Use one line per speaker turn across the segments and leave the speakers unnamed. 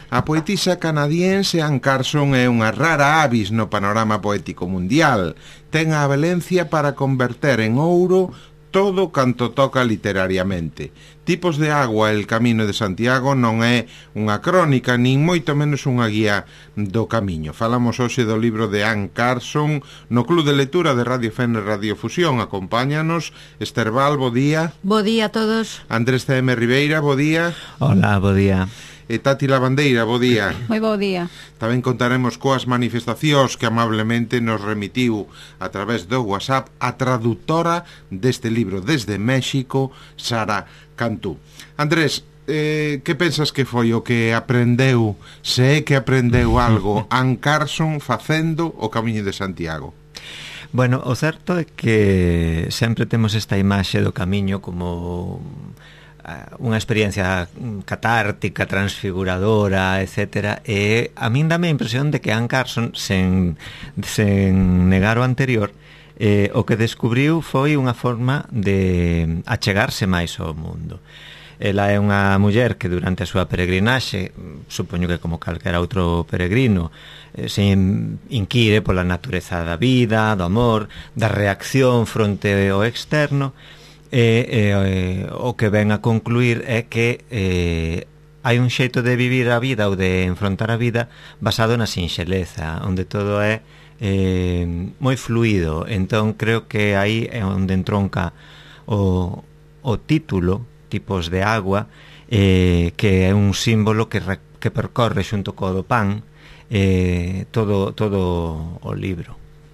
A poetisa canadiense Anne Carson é unha rara avis no panorama poético mundial. Ten a valencia para converter en ouro todo canto toca literariamente. Tipos de agua, el Camino de Santiago non é unha crónica, nin moito menos unha guía do camiño. Falamos hoxe do libro de Anne Carson no Club de Lectura de Radio Fene Radiofusión. Acompáñanos Esther Val, bo día.
Bo día a todos.
Andrés C.M. Ribeira, bo día.
Hola, bo día.
E Tati Lavandeira, bo día.
Moi bo día.
Tamén contaremos coas manifestacións que amablemente nos remitiu a través do WhatsApp a traductora deste libro desde México, Sara Cantú. Andrés, que pensas que foi o que aprendeu, se é que aprendeu algo Anne Carson facendo o Camiño de Santiago?
Bueno, o certo é que sempre temos esta imaxe do camiño como unha experiencia catártica, transfiguradora, etc. E a min dame a impresión de que Anne Carson, sen negar o anterior, o que descubriu foi unha forma de achegarse máis ao mundo. Ela é unha muller que durante a súa peregrinaxe, supoño que como calquera outro peregrino, se inquire pola natureza da vida, do amor, da reacción fronte ao externo, o que ven a concluir é que hai un xeito de vivir a vida ou de enfrontar a vida basado na sinxeleza, onde todo é moi fluido. Entón creo que aí é onde entronca o título, Tipos de Agua, que é un símbolo que percorre xunto co do pan todo o libro.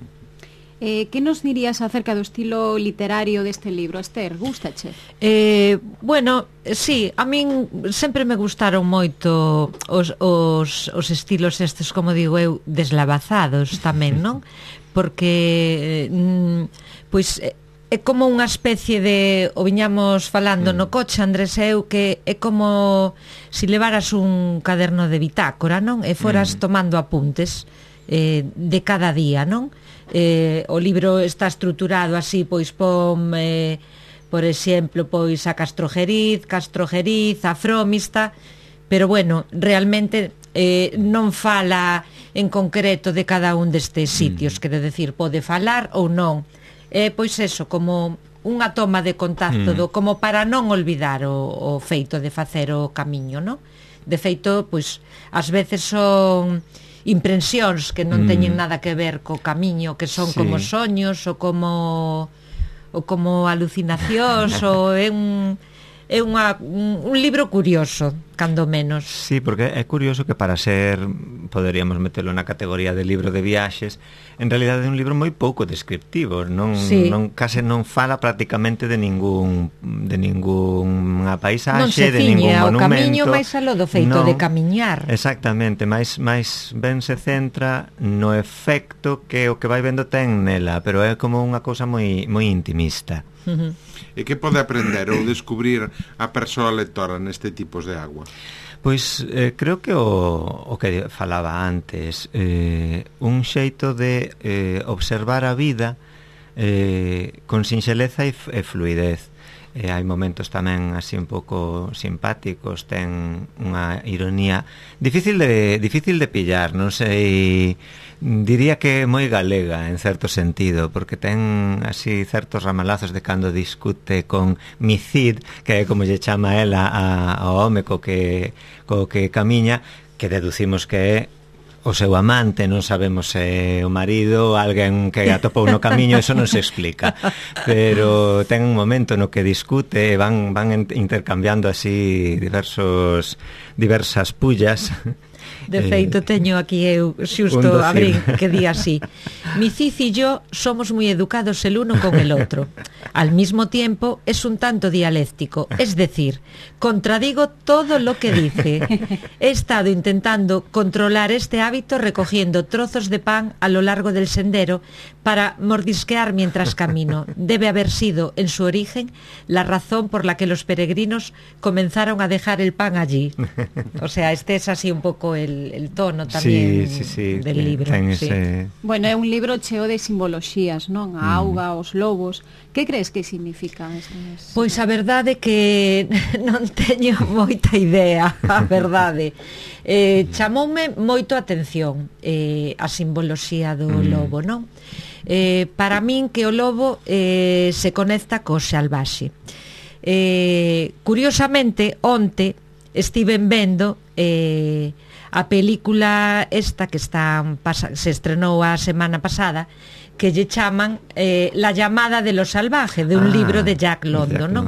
Que nos dirías acerca do estilo literario deste libro, Esther? Gústache?
Bueno, sí, a min sempre me gustaron moito os estilos estes, como digo eu, deslavazados tamén, non? Porque pois é como unha especie de, o viñamos falando no coche, Andrés e eu, que é como se levaras un caderno de bitácora, non? E foras tomando apuntes de cada día, non? O libro está estruturado así, pois pon por exemplo, pois a Castrojeriz, a Fromista, pero bueno, realmente non fala en concreto de cada un destes sitios, quero decir, pode falar ou non. Pois eso, como unha toma de contacto como para non olvidar o feito de facer o camiño, non? De feito, pois ás veces son impresións que non teñen nada que ver co camiño, que son como soños ou como alucinacións ou é un libro curioso, cando menos.
Sí, porque é curioso que para ser, poderíamos metelo na categoría de libro de viaxes, en realidade é un libro moi pouco descriptivo, case non fala prácticamente de ningunha paisaxe, de ningún monumento.
Non se ciñe ao camiño máis aló do feito de camiñar.
Exactamente, máis ben se centra no efecto que o que vai vendo ten nela, pero é como unha cousa moi intimista.
E que pode aprender ou descubrir a persoa lectora neste tipos de agua?
Pois creo que o que falaba antes, un xeito de observar a vida con sinxeleza e fluidez. Hai momentos tamén así un pouco simpáticos, ten unha ironía difícil de pillar, non sei, diría que é moi galega en certo sentido, porque ten así certos ramalazos de cando discute con Micid, que é como lle chama ela ao home co que camiña, que deducimos que é o seu amante, non sabemos se o marido, alguén que atopou no camiño, eso non se explica, pero ten un momento no que discute, van intercambiando así diversas pullas.
De feito, teño aquí eu xusto abrín que di así: mi Cid y yo somos muy educados el uno con el otro. Al mismo tiempo es un tanto dialéctico, es decir, contradigo todo lo que dice. He estado intentando controlar este hábito recogiendo trozos de pan a lo largo del sendero para mordisquear mientras camino. Debe haber sido, en su origen, la razón por la que los peregrinos comenzaron a dejar el pan allí. O sea, este es así un pouco pouco el tono tamén del libro.
Bueno, é un libro cheo de simboloxías, non? A auga, os lobos. Que crees que significa?
Pois a verdade que non teño moita idea, a verdade. Chamoume moito a atención a simboloxía do lobo, non? Para min que o lobo se conecta co salvaxe. Curiosamente, onte estiven vendo a película esta que se estrenou a semana pasada, que lle chaman La llamada de lo salvaje, de un libro de Jack London, non?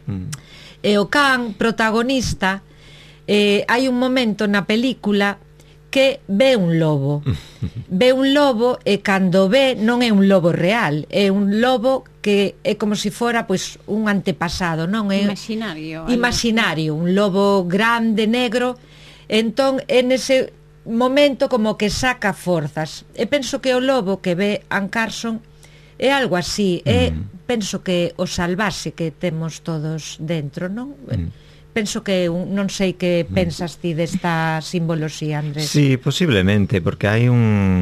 E o can protagonista, hai un momento na película que ve un lobo. Ve un lobo e cando ve non é un lobo real, é un lobo que é como se fora pois un antepasado, non é imaginario, un lobo grande, negro. Entón, en ese momento como que saca forzas. E penso que o lobo que ve Anne Carson é algo así, penso que o salvaxe que temos todos dentro, non? Penso que non sei que pensas ti desta simboloxía, Andrés.
Sí, posiblemente, porque hai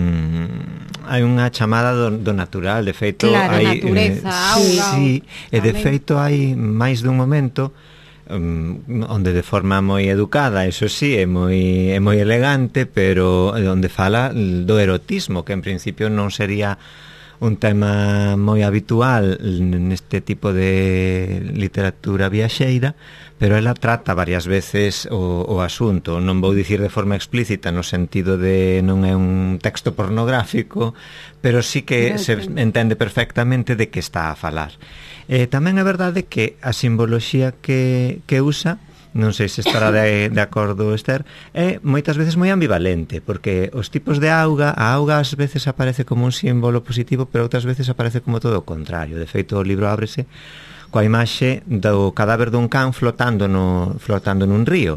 unha chamada do natural, de feito,
claro,
hai
natureza, auga.
Sí, e de feito hai máis dun momento onde de forma moi educada, eso sí, é moi elegante, pero onde fala do erotismo, que en principio non sería un tema moi habitual neste tipo de literatura viaxeira, pero ela trata varias veces o asunto. Non vou dicir de forma explícita no sentido de non é un texto pornográfico, pero sí que se entende perfectamente de que está a falar. Tamén é verdade que a simboloxía que usa, non sei se estará de acordo Esther, é moitas veces moi ambivalente, porque os tipos de auga, a auga ás veces aparece como un símbolo positivo, pero outras veces aparece como todo o contrario. De feito, o libro ábrese coa imaxe do cadáver dun can flotando nun río.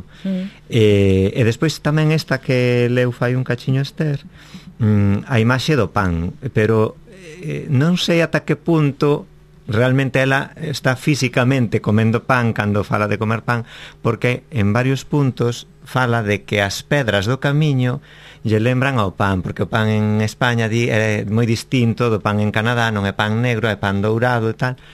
E despois tamén esta que leu fai un cachiño Esther, a imaxe do pan, pero non sei ata que punto realmente ela está físicamente comendo pan cando fala de comer pan, porque en varios puntos fala de que as pedras do camiño lle lembran ao pan, porque o pan en España é moi distinto do pan en Canadá, non é pan negro, é pan dourado e tal.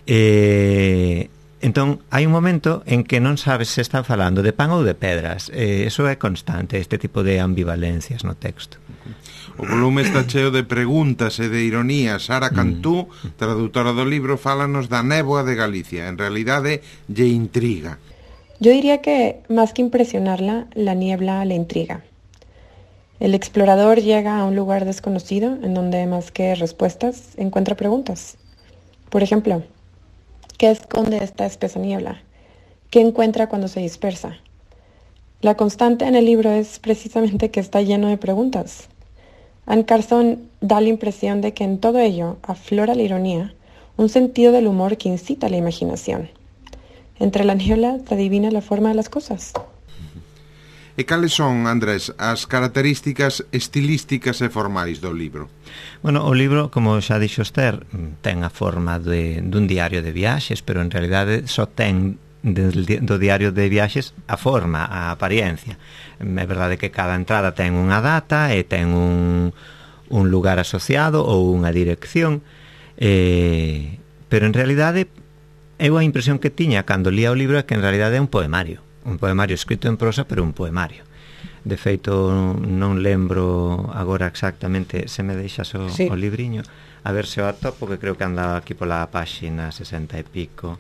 Entón, hai un momento en que non sabes se están falando de pan ou de pedras. Eso é constante, este tipo de ambivalencias no texto.
O volume está cheo de preguntas e de ironía. Sara Cantú, traductora do libro, fálanos da néboa de Galicia. En realidade, lle intriga.
Yo diría que, más que impresionarla, la niebla le intriga. El explorador llega a un lugar desconocido en donde, más que respuestas, encuentra preguntas. Por ejemplo, ¿qué esconde esta espesa niebla? ¿Qué encuentra cuando se dispersa? La constante en el libro es precisamente que está lleno de preguntas. Anne Carson da la impresión de que en todo ello aflora la ironía, un sentido del humor que incita a la imaginación. Entre la niebla se adivina la forma de las cosas.
E cales son, Andrés, as características estilísticas e formais do libro?
Bueno, o libro, como xa dixo Esther, ten a forma dun diario de viaxes, pero en realidade só ten do diario de viaxes a forma, a apariencia. É verdade que cada entrada ten unha data e ten un lugar asociado ou unha dirección, pero en realidade eu a impresión que tiña cando lía o libro é que en realidade é un poemario escrito en prosa, pero un poemario. De feito, non lembro agora exactamente, se me deixas o libriño, a ver se o atopo, que creo que anda aquí pola páxina 60 e pico.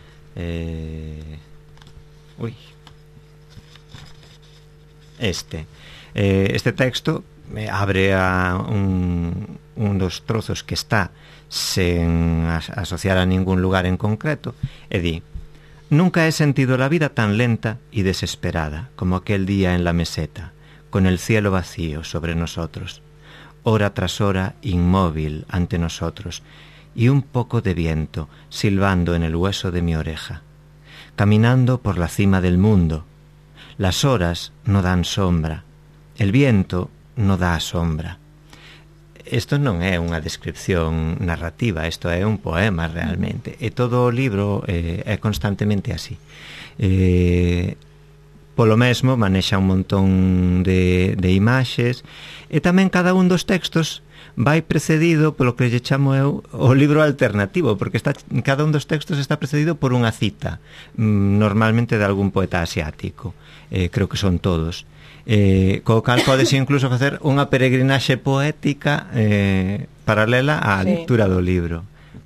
Este texto abre a un dos trozos que está sen asociar a ningún lugar en concreto e di: nunca he sentido la vida tan lenta y desesperada como aquel día en la meseta, con el cielo vacío sobre nosotros, hora tras hora inmóvil ante nosotros, y un poco de viento silbando en el hueso de mi oreja. Caminando por la cima del mundo, las horas no dan sombra, el viento no dá sombra. Isto non é unha descripción narrativa, isto é un poema realmente, e todo o libro é constantemente así. polo mesmo manexa un montón de imaxes, e tamén cada un dos textos vai precedido polo que lle chamo eu o libro alternativo, porque cada un dos textos está precedido por unha cita, normalmente de algún poeta asiático, creo que son todos, co cal podes incluso facer unha peregrinaxe poética paralela á lectura do libro.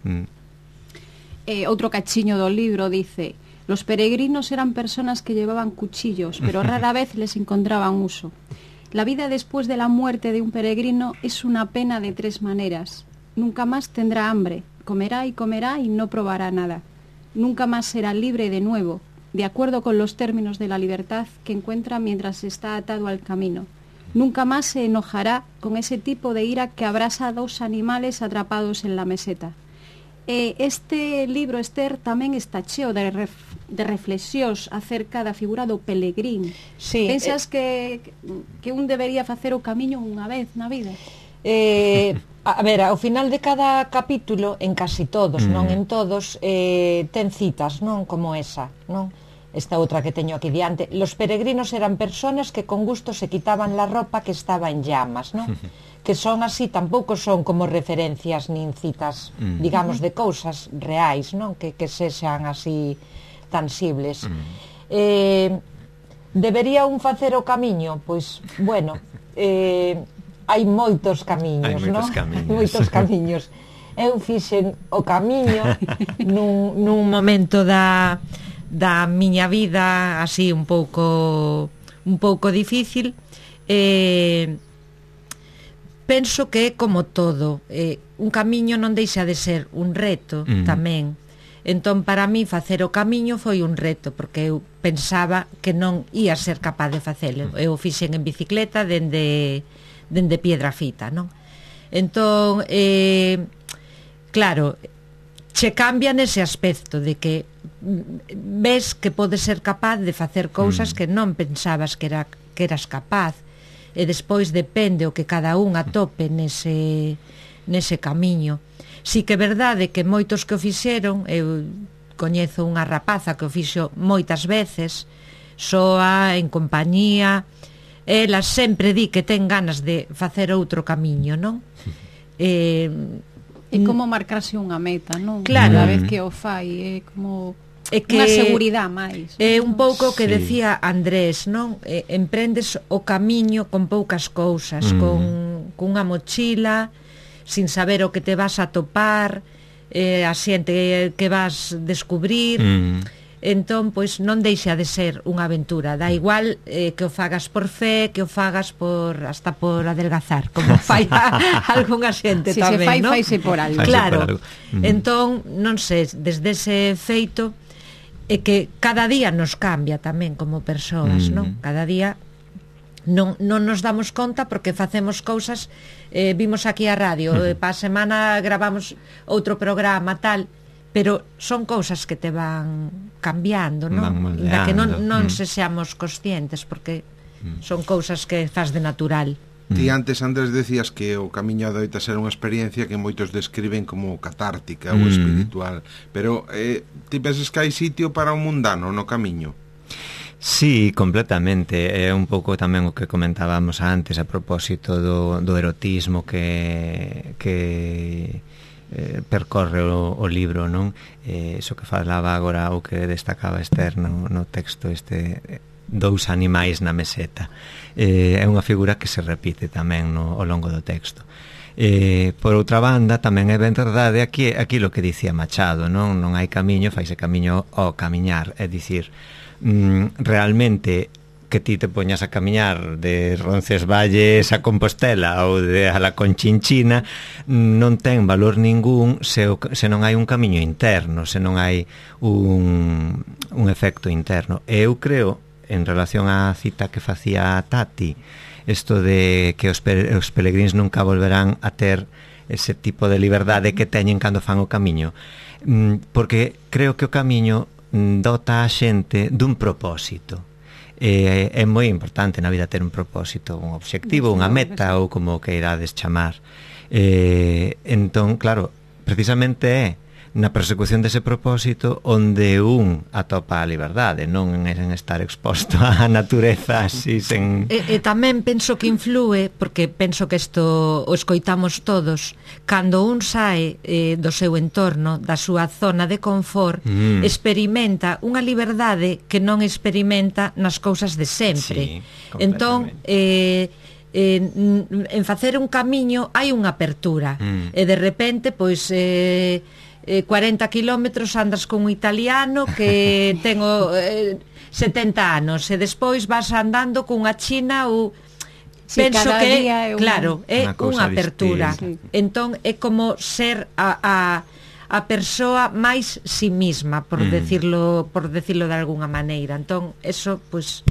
Outro cachiño do libro dice: los peregrinos eran personas que llevaban cuchillos, pero rara vez les encontraban uso. La vida después de la muerte de un peregrino es una pena de 3 maneras. Nunca más tendrá hambre, comerá y no probará nada. Nunca más será libre de nuevo, de acuerdo con los términos de la libertad que encuentra mientras está atado al camino. Nunca más se enojará con ese tipo de ira que abrasa a 2 animales atrapados en la meseta. Este libro, Esther, tamén está cheo de reflexións acerca da figura do pelegrín.
Sí,
Pensas que un debería facer o camiño unha vez na vida?
A ver, ao final de cada capítulo, en casi todos, non en todos, ten citas, non? Como esa, non? Esta outra que teño aquí diante. Los peregrinos eran personas que con gusto se quitaban la ropa que estaba en llamas, non? Que son así, tampouco son como referencias nin citas, digamos, de cousas reais, non? Que sexan así tansibles. Debería un facer o camiño? Pois, bueno, hai moitos camiños, non? Moitos camiños. Eu fixen o camiño nun momento da miña vida así un pouco difícil. Penso que é como todo, un camiño non deixa de ser un reto tamén. Entón, para mí, facer o camiño foi un reto, porque eu pensaba que non ia ser capaz de facelo. Eu fixen en bicicleta dende Piedrafita, non? Entón, claro, che cambia nese aspecto de que ves que podes ser capaz de facer cousas que non pensabas que eras capaz, e despois depende o que cada un atope nese camiño. Si que é verdade que moitos que o fixeron, eu coñezo unha rapaza que o fixo moitas veces, soa, en compañía, ela sempre di que ten ganas de facer outro camiño, non?
É como marcarse unha meta, non?
Claro.
Cada vez que o fai, é como unha seguridade máis.
É un pouco que decía Andrés, non? Emprendes o camiño con poucas cousas, con unha mochila, sin saber o que te vas a topar, a xente que vas descubrir. Entón, pois non deixa de ser unha aventura. Da igual que o fagas por fe, que o fagas hasta por adelgazar, como fai algunha xente tamén,
se fai,
non?
faise por algo.
Claro. Entón, non sei, desde ese feito é que cada día nos cambia tamén como persoas, non? Cada día non nos damos conta porque facemos cousas, vimos aquí a radio, pa semana gravamos outro programa, tal, pero son cousas que te van cambiando, non? Da que non se seamos conscientes, porque son cousas que faz de natural.
Ti antes, Andrés, decías que o camiño adoita ser unha experiencia que moitos describen como catártica ou espiritual, pero ti pensas que hai sitio para o mundano no camiño?
Sí, completamente. É un pouco tamén o que comentábamos antes a propósito do erotismo que percorre o libro, non? Iso que falaba agora, o que destacaba Esther no texto, dous animais na meseta. É unha figura que se repite tamén ao longo do texto. Por outra banda, tamén é ben verdade aquilo que dicía Machado, non hai camiño, faise camiño ao camiñar, é dicir, realmente que ti te poñas a camiñar de Roncesvalles a Compostela ou a la Conchinchina non ten valor ningún se non hai un camiño interno, se non hai un efecto interno. E eu creo, en relación á cita que facía Tati, isto de que os peregrins nunca volverán a ter ese tipo de liberdade que teñen cando fan o camiño, porque creo que o camiño dota a xente dun propósito. É moi importante na vida ter un propósito, un obxectivo, unha meta ou como queirades chamar. Entón, claro, precisamente é na persecución dese propósito onde un atopa a liberdade, non en estar exposto á natureza así sen...
E tamén penso que influe, porque penso que isto o escoitamos todos, cando un sae do seu entorno, da súa zona de confort, experimenta unha liberdade que non experimenta nas cousas de sempre.
Sí,
entón, en facer un camiño hai unha apertura, e de repente, pois... 40 kilómetros andas con un italiano que tengo 70 anos e despois vas andando cunha china ou penso que claro, é unha apertura. Entón é como ser a persoa máis si misma, por decirlo de alguna maneira. Entón eso pois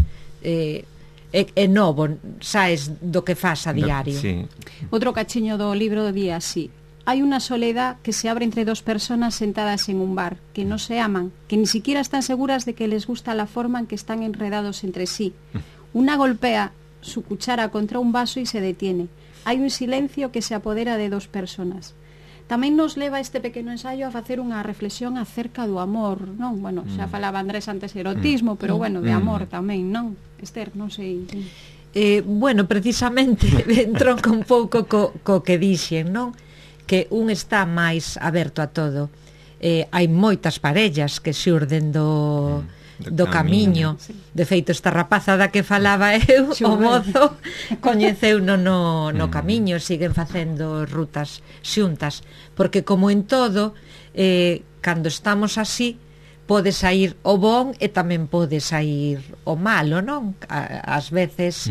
é novo, sabes do que fas a diario.
Sí.
Outro cachiño do libro di así: hay una soledad que se abre entre dos personas sentadas en un bar, que no se aman, que ni siquiera están seguras de que les gusta la forma en que están enredados entre sí. Una golpea su cuchara contra un vaso y se detiene. Hay un silencio que se apodera de dos personas. Tamén nos leva este pequeno ensayo a facer unha reflexión acerca do amor, non? Bueno, xa falaba Andrés antes erotismo, pero bueno, de amor tamén, non? Esther, non sei...
Bueno, precisamente entronca un pouco co que dixen, non? Que un está máis aberto a todo. Hai moitas parellas que xurden do camiño. De feito, esta rapaza da que falaba eu, o mozo, coñeceuno no camiño, siguen facendo rutas xuntas, porque como en todo, cando estamos así, pode sair o bon e tamén pode sair o malo, non? Ás veces...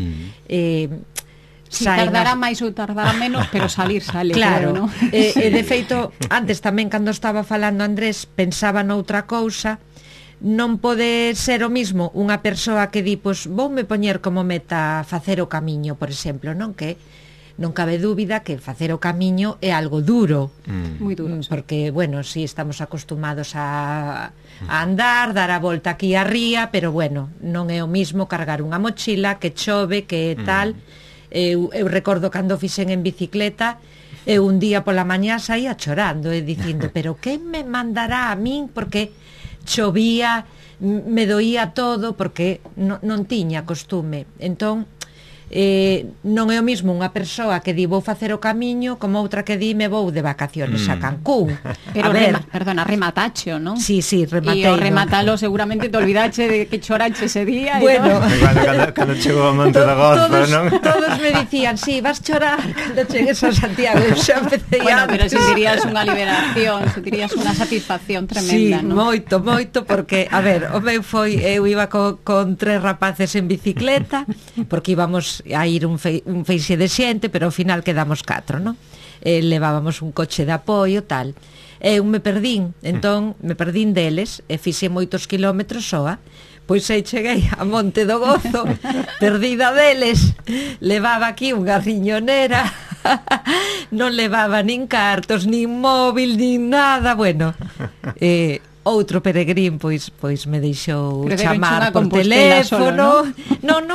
Si tardará máis ou tardará menos, pero salir sale.
Claro,
creo, ¿no?
E de feito, antes tamén cando estaba falando Andrés, pensaba noutra cousa. Non pode ser o mismo unha persoa que di, pois voume poñer como meta facer o camiño, por exemplo, non? Que non cabe dúbida que facer o camiño é algo duro.
Moi duro.
Porque, bueno, si estamos acostumados a andar, dar a volta aquí a ría, pero bueno, non é o mismo cargar unha mochila, que chove, que tal... Eu recordo cando fixen en bicicleta, eu un día pola mañá saía chorando e dicindo, pero que me mandará a min, porque chovía, me doía todo, porque non tiña costume. Entón, non é o mismo unha persoa que di vou facer o camiño como outra que di me vou de vacaciones a Cancún.
Pero perdona, rematacho, non?
Sí, rematei.
E o rematalo seguramente te olvidache de que chorache ese día.
Bueno,
cando chegou a Monte da Goza, non?
Todos me dicían, sí, vas chorar cando chegues a Santiago. Xa empecé
bueno, pero sentirías unha liberación, sentirías unha satisfacción tremenda,
sí,
non?
Moito, porque, a ver, o meu foi, eu iba con 3 rapaces en bicicleta, porque íbamos a ir un feixe de xente, pero ao final quedamos 4, non? Levábamos un coche de apoio, tal. Eu me perdín, entón me perdín deles e fixe moitos kilómetros soa. Pois aí cheguei a Monte do Gozo, perdida deles, levaba aquí unha riñonera, non levaba nin cartos, nin móvil, nin nada, bueno, outro peregrín pois me deixou chamar por teléfono, non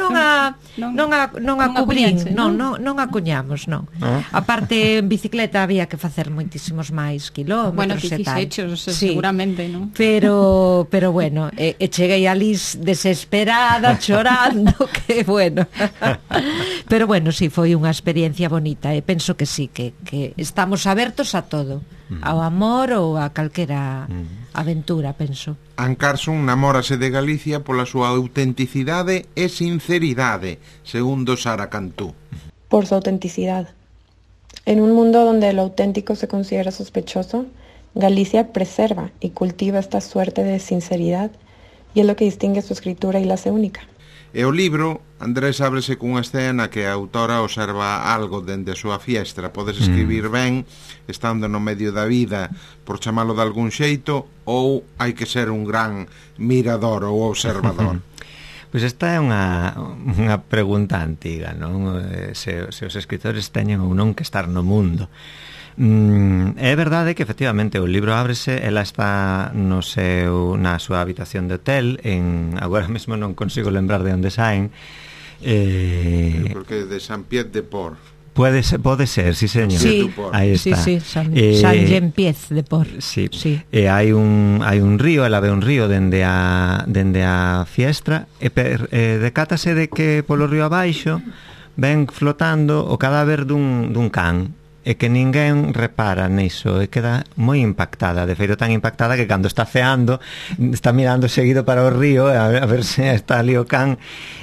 a cubrín, non a cuñamos, non. A parte en bicicleta había que facer moitísimos máis kilómetros,
bueno, que fixechos, seguramente, non?
Pero bueno, cheguei ali desesperada, chorando, que bueno. Pero bueno, sí, foi unha experiencia bonita, e penso que sí, que estamos abertos a todo, ao amor ou a calquera aventura, penso.
Anne Carson namórase de Galicia pola súa autenticidade e sinceridade, segundo Sara Cantú.
Por su autenticidad. En un mundo donde lo auténtico se considera sospechoso, Galicia preserva y cultiva esta suerte de sinceridad, y es lo que distingue su escritura y la hace única.
E o libro, Andrés, ábrese cunha escena que a autora observa algo dende a súa fiestra. Podes escribir ben, estando no medio da vida, por chamalo de algún xeito, ou hai que ser un gran mirador ou observador?
Pois esta é unha pregunta antiga, non? Se os escritores teñen ou non que estar no mundo. É verdade que efectivamente o libro ábrese, ela está na súa habitación de hotel, agora mesmo non consigo lembrar de onde saen,
porque de Saint-Pierre-de-Port.
Pode ser, sí, señor.
Sí,
aí está.
Sí, San Jean-Pied de Port.
Sí.
Sí.
Hai un río, ela ve un río dende a fiestra e decátase de que polo río abaixo ven flotando o cadáver dun can e que ninguén repara niso e queda moi impactada, de feito tan impactada que cando está ceando está mirando seguido para o río a ver se está ali o can.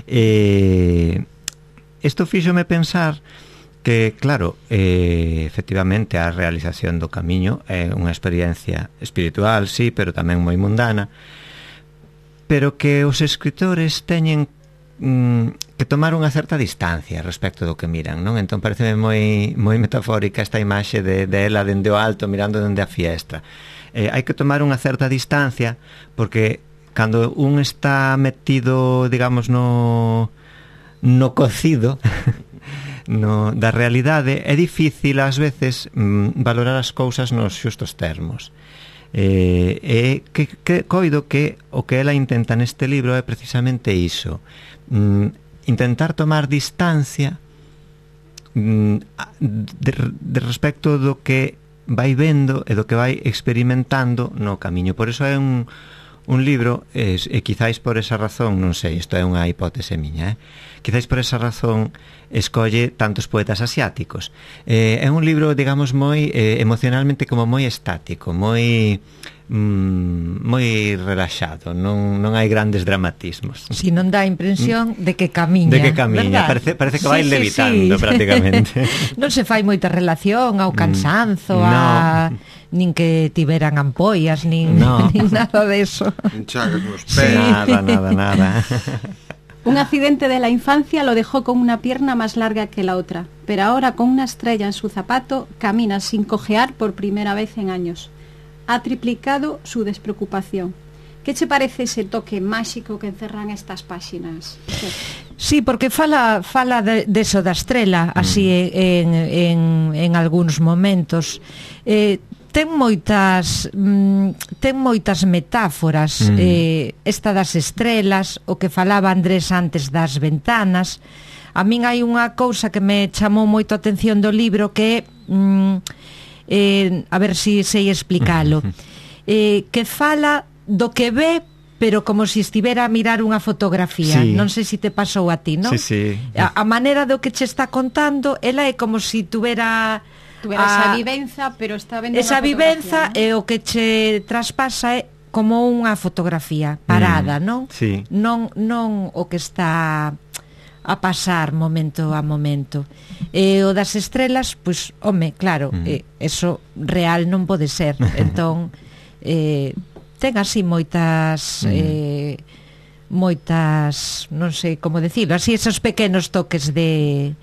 Isto fíxome pensar que, claro, efectivamente a realización do camiño é unha experiencia espiritual, sí, pero tamén moi mundana, pero que os escritores teñen que tomar unha certa distancia respecto do que miran, non? Entón pareceme moi metafórica esta imaxe de ela dende o alto mirando dende a fiestra. Hai que tomar unha certa distancia porque cando un está metido, digamos, no cocido da realidade, é difícil ás veces valorar as cousas nos xustos termos. Que coido que o que ela intenta neste libro é precisamente iso, intentar tomar distancia de respecto do que vai vendo e do que vai experimentando no camiño. Por iso é un libro, e quizáis por esa razón, non sei, isto é unha hipótese miña, quizáis por esa razón escolle tantos poetas asiáticos. É un libro, digamos, moi emocionalmente como moi estático, moi relaxado, non hai grandes dramatismos.
Si non dá a impresión de que camiña,
parece que vai levitando prácticamente.
Non se fai moita relación ao cansanzo, nin que tiveran ampollas, nin nada de eso.
Chagas nos pés.
Nada.
Un accidente de la infancia lo dejó con una pierna más larga que la otra, pero ahora con una estrella en su zapato camina sin cojear por primera vez en años. Ha triplicado su despreocupación. ¿Qué te parece ese toque máxico que encerran estas páxinas?
Sí, porque fala de eso da estrela, así en algúns momentos. Ten moitas metáforas, esta das estrelas, o que falaba Andrés antes das ventanas. A min hai unha cousa que me chamou moito a atención do libro que a ver se sei explicalo, que fala do que ve, pero como se estivera a mirar unha fotografía. Sí. Non sei se te pasou a ti, non?
Sí.
A maneira do que che está contando, ela é como se tuvera
esa vivenza, pero está vendo
esa vivenza, ¿no? E o que che traspasa é como unha fotografía parada, non?
Sí.
Non o que está a pasar momento a momento. E o das estrelas, pois, home, claro, eso real non pode ser. Entón, ten así moitas non sei como decirlo, así esos pequenos toques de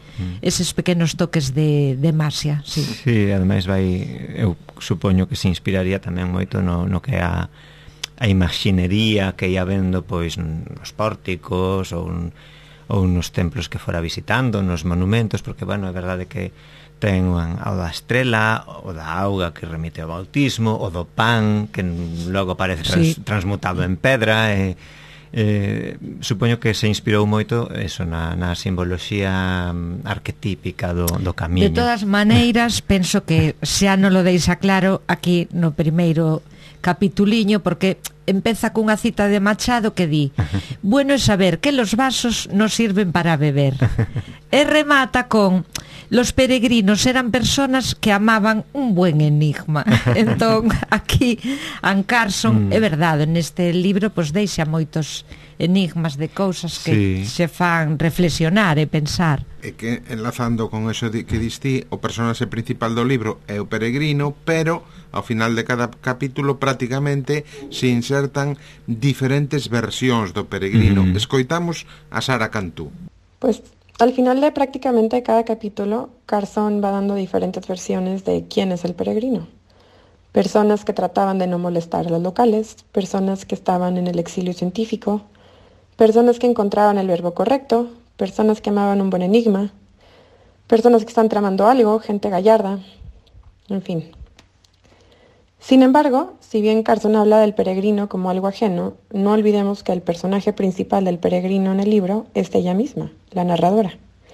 magia, sí.
Sí, ademais eu supoño que se inspiraría tamén moito no que é a imaxinería que ia vendo pois nos pórticos ou nos templos que fora visitando, nos monumentos, porque, bueno, é verdade que ten o da estrela, o da auga que remite ao bautismo, o do pan que logo parece transmutado en pedra. Supoño que se inspirou moito eso na simboloxía arquetípica do camiño.
De todas maneiras, penso que xa non lo deixa claro aquí no primeiro capituliño, porque empeza cunha cita de Machado que di: bueno é saber que los vasos non sirven para beber. E remata con: los peregrinos eran personas que amaban un buen enigma. Entón, aquí Anne Carson, é verdade, neste libro pois deixa moitos enigmas de cousas que se fan reflexionar e pensar.
E que, enlazando con eso que distí, o personaxe principal do libro é o peregrino, pero ao final de cada capítulo prácticamente se insertan diferentes versións do peregrino. Escoitamos a Sara Cantú.
Pues al final de prácticamente cada capítulo, Carson va dando diferentes versiones de quién es el peregrino. Personas que trataban de no molestar a los locales, personas que estaban en el exilio científico, personas que encontraban el verbo correcto, personas que amaban un buen enigma, personas que están tramando algo, gente gallarda, en fin. Sin embargo, si bien Carson habla del peregrino como algo ajeno, no olvidemos que el personaje principal del peregrino en el libro es ella misma, la narradora.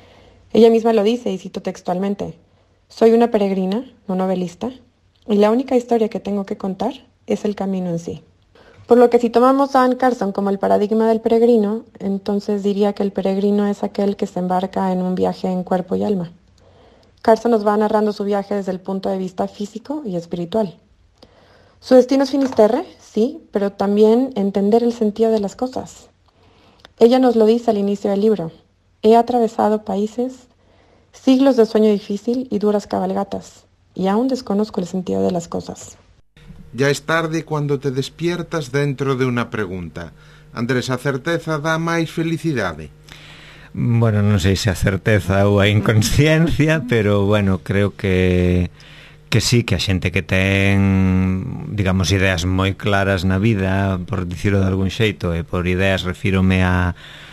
Ella misma lo dice, y cito textualmente: soy una peregrina, no novelista, y la única historia que tengo que contar es el camino en sí. Por lo que si tomamos a Anne Carson como el paradigma del peregrino, entonces diría que el peregrino es aquel que se embarca en un viaje en cuerpo y alma. Carson nos va narrando su viaje desde el punto de vista físico y espiritual. Su destino es Finisterre, sí, pero también entender el sentido de las cosas. Ella nos lo dice al inicio del libro: he atravesado países, siglos de sueño difícil y duras cabalgatas, y aún desconozco el sentido de las cosas.
Ya es tarde cuando te despiertas dentro de unha pregunta. Andrés, a certeza dá máis felicidade?
Bueno, non sei se a certeza ou a inconsciencia, pero bueno, creo que sí, que a xente que ten, digamos, ideas moi claras na vida, por dicirlo de algún xeito, e por ideas refírome a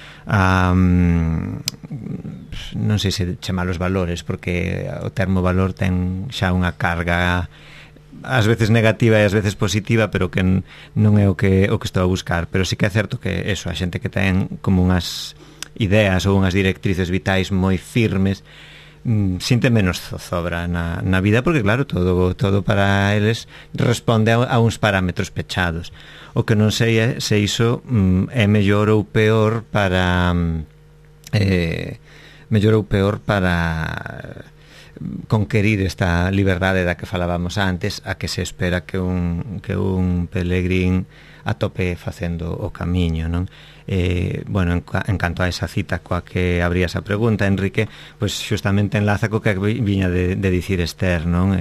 non sei se chamalos valores, porque o termo valor ten xa unha carga ás veces negativa e ás veces positiva, pero que non é o que estou a buscar. Pero sí que é certo que eso, a xente que ten como unhas ideas ou unhas directrices vitais moi firmes, sinte menos zozobra na vida, porque claro, todo para eles responde a uns parámetros pechados. O que non sei é se iso é mellor ou peor para conquerir esta liberdade da que falábamos antes, a que se espera que un pelegrín atope facendo o camiño, non? Bueno, en canto a esa cita coa que abría esa pregunta, Enrique, pois xustamente enlaza co que viña de dicir Esther, non?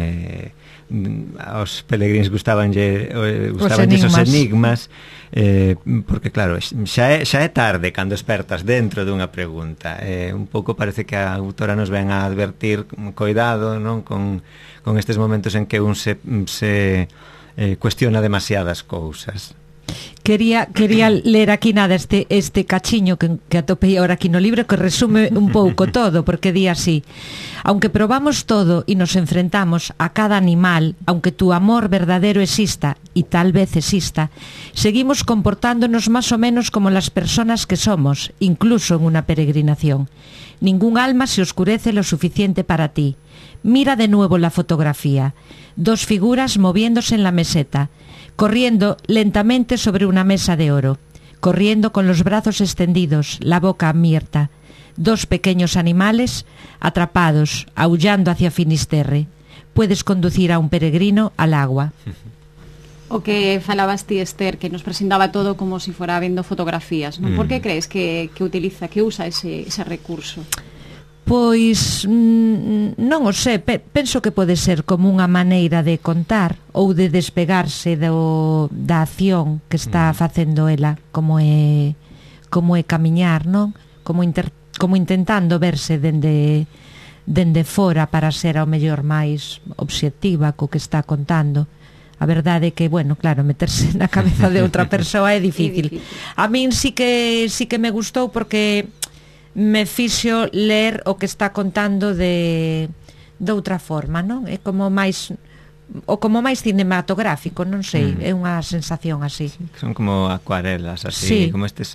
Aos pelegríns gustabanlle os enigmas, porque claro, xa é tarde cando espertas dentro dunha pregunta. Un pouco parece que a autora nos ven a advertir coidado, non, con estes momentos en que un se cuestiona demasiadas cousas.
Quería ler aquí nada este cachiño que atopei ahora aquí no libro, que resume un pouco todo, porque di así: aunque probamos todo y nos enfrentamos a cada animal, aunque tu amor verdadero exista, y tal vez exista, seguimos comportándonos más o menos como las personas que somos, incluso en una peregrinación. Ningún alma se oscurece lo suficiente para ti. Mira de nuevo la fotografía. 2 figuras moviéndose en la meseta, corriendo lentamente sobre una mesa de oro, corriendo con los brazos extendidos, la boca abierta. 2 pequeños animales atrapados, aullando hacia Finisterre. Puedes conducir a un peregrino al agua.
O que falabas ti, Esther, que nos presentaba todo como si fuera vendo fotografías, non? Por que crees que usa ese recurso?
Pois non o sei, penso que pode ser como unha maneira de contar ou de despegarse da acción que está facendo ela, como é camiñar, non? Como intentando verse dende fora para ser ao mellor máis obxectiva co que está contando. A verdade é que, bueno, claro, meterse na cabeza de outra persoa é difícil. A min sí que me gustou porque me fixo ler o que está contando de outra forma, non? É como máis cinematográfico, non sei, é unha sensación así.
Son como acuarelas así,
sí.
Como estes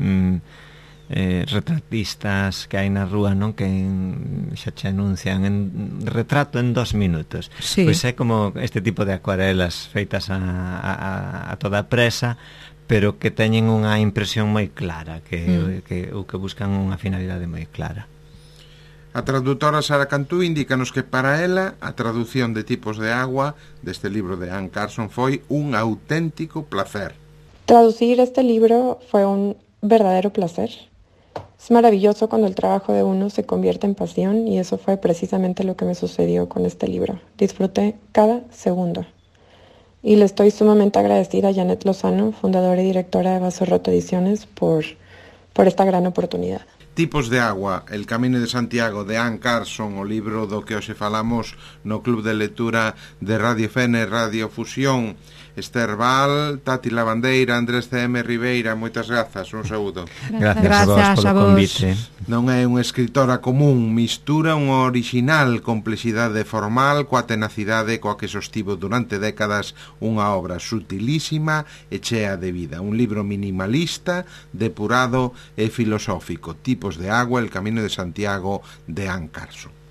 retratistas que hai na rúa, non, que xa che anuncian en retrato en 2 minutos.
Sí.
Pois é como este tipo de acuarelas feitas a toda presa, pero que teñen unha impresión moi clara, que buscan unha finalidade moi clara.
A traductora Sara Cantú indícanos que para ela a traducción de Tipos de agua deste libro de Anne Carson foi un auténtico placer.
Traducir este libro fue un verdadero placer. Es maravilloso cuando el trabajo de uno se convierte en pasión, y eso fue precisamente lo que me sucedió con este libro. Disfruté cada segundo. Y le estoy sumamente agradecida a Janet Lozano, fundadora y directora de Vaso Roto Ediciones, por esta gran oportunidad.
Tipos de agua, El Camino de Santiago, de Anne Carson, o libro do que hoxe falamos no Club de Lectura de Radio Fene, Radio Fusión. Esther Val, Tati Lavandeira, Andrés C.M. Ribeira, moitas grazas, un saúdo.
Gracias a vos
Grazas a
polo
vos.
convite.
Non é unha escritora común, mistura unha orixinal complexidade formal coa tenacidade coa que sostivo durante décadas unha obra sutilísima e chea de vida. Un libro minimalista, depurado e filosófico. Tipos de agua, el camino de Santiago, de Anne Carson.